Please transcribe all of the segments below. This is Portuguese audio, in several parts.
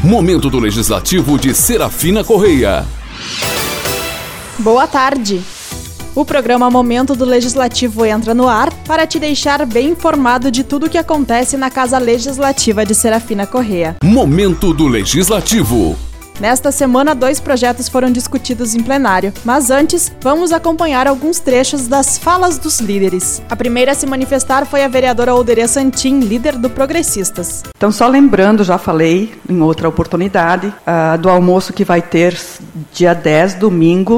Momento do Legislativo de Serafina Correia. Boa tarde. O programa Momento do Legislativo entra no ar para te deixar bem informado de tudo o que acontece na Casa Legislativa de Serafina Correia. Momento do Legislativo. Nesta semana, 2 projetos foram discutidos em plenário, mas antes, vamos acompanhar alguns trechos das falas dos líderes. A primeira a se manifestar foi a vereadora Alderia Santin, líder do Progressistas. Então, só lembrando, já falei em outra oportunidade, do almoço que vai ter dia 10, domingo,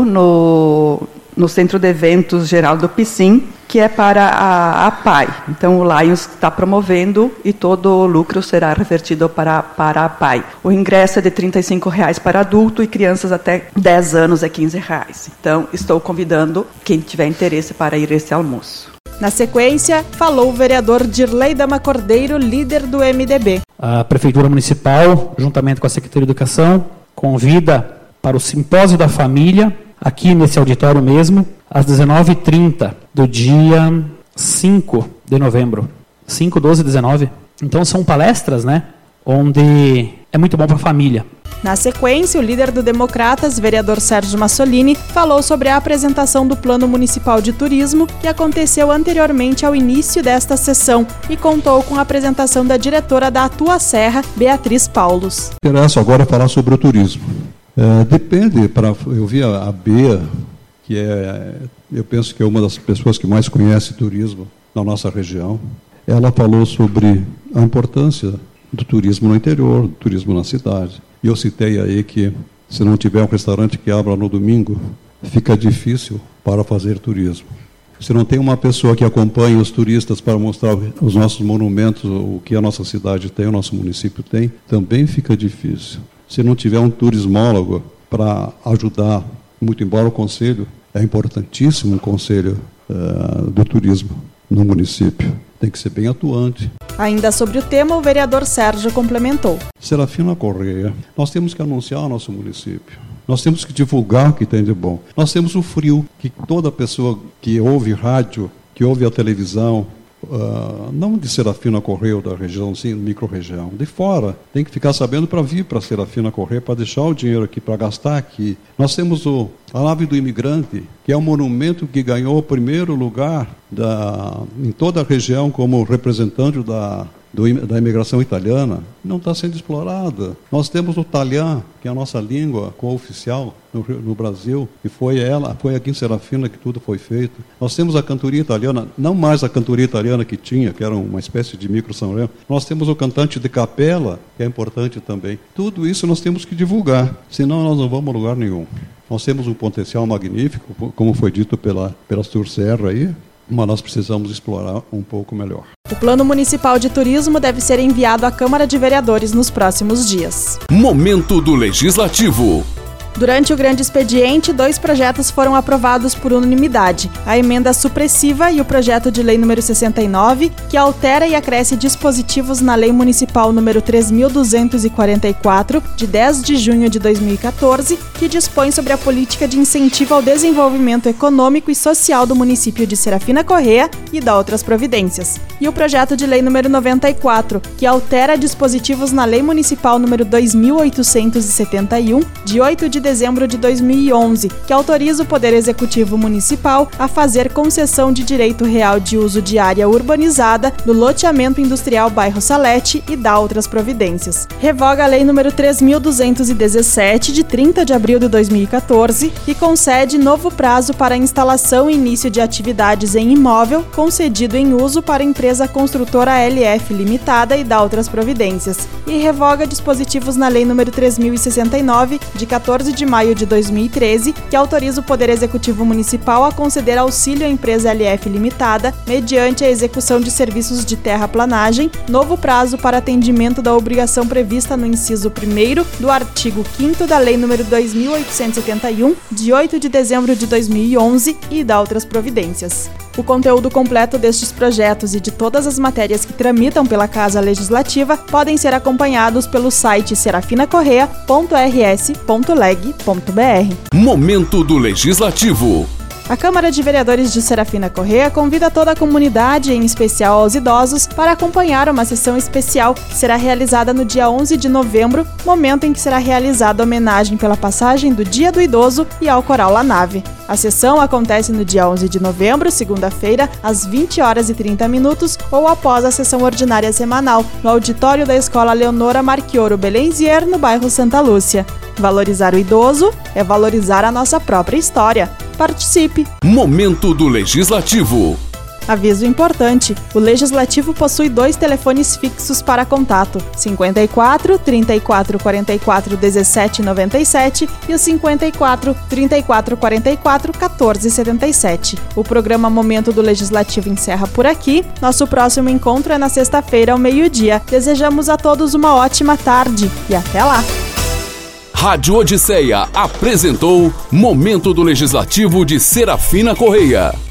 no Centro de Eventos Geral do Picim, que é para a PAI. Então, o Lions está promovendo e todo o lucro será revertido para a PAI. O ingresso é de R$ 35,00 para adulto e crianças até 10 anos é R$ 15,00. Então, estou convidando quem tiver interesse para ir a esse almoço. Na sequência, falou o vereador Dirley Dama Cordeiro, líder do MDB. A Prefeitura Municipal, juntamente com a Secretaria de Educação, convida para o Simpósio da Família, aqui nesse auditório mesmo, às 19h30 do dia 5 de novembro. 5, 12 e 19. Então são palestras, onde é muito bom para a família. Na sequência, o líder do Democratas, vereador Sérgio Massolini, falou sobre a apresentação do Plano Municipal de Turismo, que aconteceu anteriormente ao início desta sessão, e contou com a apresentação da diretora da Atua Serra, Beatriz Paulos. Interessa agora falar sobre o turismo. Eu vi a Bea, que eu penso que é uma das pessoas que mais conhece turismo na nossa região. Ela falou sobre a importância do turismo no interior, do turismo na cidade. E eu citei aí que, se não tiver um restaurante que abra no domingo, fica difícil para fazer turismo. Se não tem uma pessoa que acompanhe os turistas para mostrar os nossos monumentos, o que a nossa cidade tem, o nosso município tem, também fica difícil. Se não tiver um turismólogo para ajudar, muito embora o conselho, é importantíssimo o conselho do turismo no município. Tem que ser bem atuante. Ainda sobre o tema, o vereador Sérgio complementou. Serafina Correia, nós temos que anunciar o nosso município. Nós temos que divulgar o que tem de bom. Nós temos o frio, que toda pessoa que ouve rádio, que ouve a televisão, não de Serafina Correia ou da região, sim, micro-região, de fora, tem que ficar sabendo para vir para Serafina Correia, para deixar o dinheiro aqui, para gastar aqui. Nós temos a Nave do Imigrante, que é um monumento que ganhou o primeiro lugar em toda a região como representante da imigração italiana, não está sendo explorada. Nós temos o Talian, que é a nossa língua co-oficial no Brasil, e foi aqui em Serafina que tudo foi feito. Nós temos a cantoria italiana, não mais a cantoria italiana que tinha, que era uma espécie de micro-São Leão. Nós temos o cantante de capela, que é importante também. Tudo isso nós temos que divulgar, senão nós não vamos a lugar nenhum. Nós temos um potencial magnífico, como foi dito pela Sur Serra aí, mas nós precisamos explorar um pouco melhor. O Plano Municipal de Turismo deve ser enviado à Câmara de Vereadores nos próximos dias. Momento do Legislativo. Durante o grande expediente, 2 projetos foram aprovados por unanimidade. A emenda supressiva e o projeto de lei número 69, que altera e acresce dispositivos na Lei Municipal número 3.244, de 10 de junho de 2014, que dispõe sobre a política de incentivo ao desenvolvimento econômico e social do município de Serafina Correia e dá outras providências. E o projeto de lei número 94, que altera dispositivos na Lei Municipal número 2.871, de 8 de dezembro de 2011, que autoriza o Poder Executivo Municipal a fazer concessão de direito real de uso de área urbanizada no loteamento industrial Bairro Salete e dá outras providências. Revoga a Lei nº 3.217, de 30 de abril de 2014, e concede novo prazo para instalação e início de atividades em imóvel concedido em uso para empresa construtora LF Limitada e dá outras providências. E revoga dispositivos na Lei nº 3.069, de 14 de maio de 2013, que autoriza o Poder Executivo Municipal a conceder auxílio à empresa LF Limitada mediante a execução de serviços de terraplanagem, novo prazo para atendimento da obrigação prevista no inciso 1º do artigo 5º da Lei nº 2.871, de 8 de dezembro de 2011 e dá outras providências. O conteúdo completo destes projetos e de todas as matérias que tramitam pela Casa Legislativa podem ser acompanhados pelo site serafinacorreia.rs.leg.br. Momento do Legislativo. A Câmara de Vereadores de Serafina Correia convida toda a comunidade, em especial aos idosos, para acompanhar uma sessão especial que será realizada no dia 11 de novembro, momento em que será realizada a homenagem pela passagem do Dia do Idoso e ao Coral La Nave. A sessão acontece no dia 11 de novembro, segunda-feira, às 20h30 ou após a sessão ordinária semanal, no auditório da Escola Leonora Marchioro Belenzier, no bairro Santa Lúcia. Valorizar o idoso é valorizar a nossa própria história. Participe! Momento do Legislativo. Aviso importante: o Legislativo possui 2 telefones fixos para contato, 54 34 44 17 97 e o 54 34 44 14 77. O programa Momento do Legislativo encerra por aqui. Nosso próximo encontro é na sexta-feira ao meio-dia. Desejamos a todos uma ótima tarde e até lá! Rádio Odisseia apresentou Momento do Legislativo de Serafina Correia.